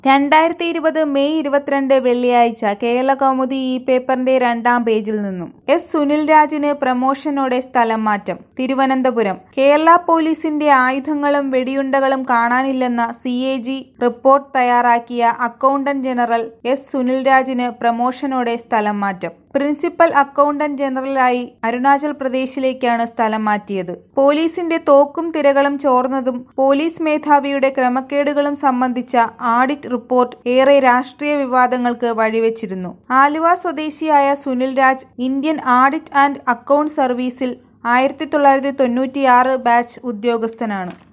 2020 May 22 വെള്ളിയാഴ്ച കേരളകൗമുദി ഈ പേപ്പറിന്റെ 2-ാം പേജിൽ നിന്നും എസ് സുനിൽരാജിന് പ്രമോഷനോടെ സ്ഥലം മാറ്റം. തിരുവനന്തപുരം കേരള പോലീസിന്റെ ആയുധങ്ങളും വെടിയുണ്ടകളും കാണാനില്ലെന്ന CAG റിപ്പോർട്ട് തയ്യാറാക്കിയ അക്കൗണ്ടന്റ് ജനറൽ എസ് സുനിൽരാജിന് പ്രമോഷനോടെ സ്ഥലം മാറ്റം. പ്രിൻസിപ്പൽ അക്കൗണ്ടന്റ് ജനറലായി അരുണാചൽ പ്രദേശിലേക്കാണ് സ്ഥലം മാറ്റിയത്. പോലീസിന്റെ തോക്കും തിരകളും ചോർന്നതും പോലീസ് മേധാവിയുടെ ക്രമക്കേടുകളും സംബന്ധിച്ച ആഡിറ്റ് റിപ്പോർട്ട് ഏറെ രാഷ്ട്രീയ വിവാദങ്ങൾക്ക് വഴിവെച്ചിരുന്നു. ആലുവ സ്വദേശിയായ Sunilraj Indian audit and account സർവീസിൽ 1996 ബാച്ച് ഉദ്യോഗസ്ഥനാണ്.